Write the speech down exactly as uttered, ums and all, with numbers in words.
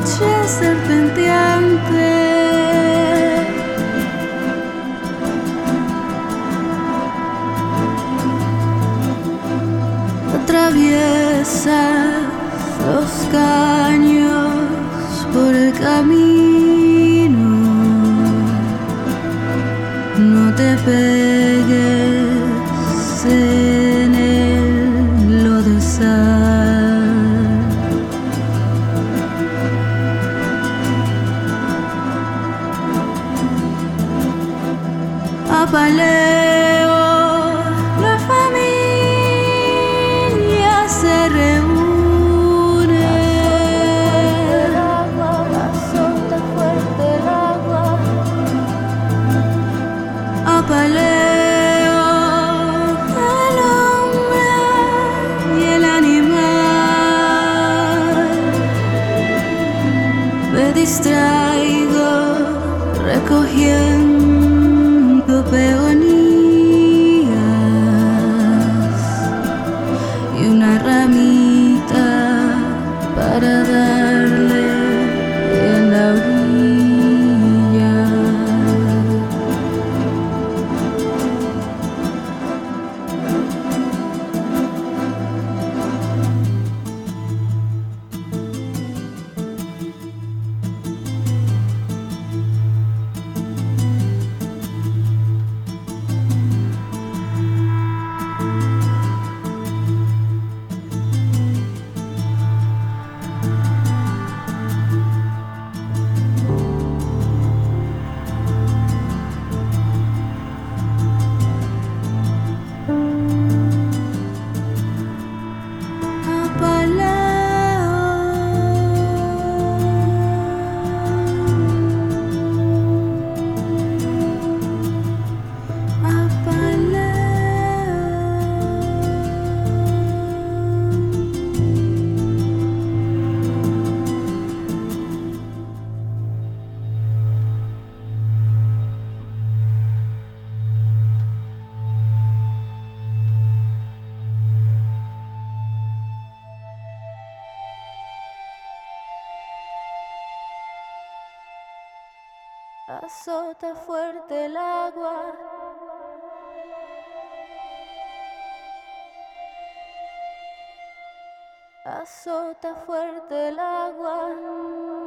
noche serpenteante. Atraviesas los caños por el camino. No te pegues en el lodazal. Apaleo, la familia se reúne. El agua, azota fuerte el agua. Apaleo, el hombre y el animal. Me distraigo recogiendo peonías y una ramita para darle en la orilla. Azota fuerte el agua. Azota fuerte el agua.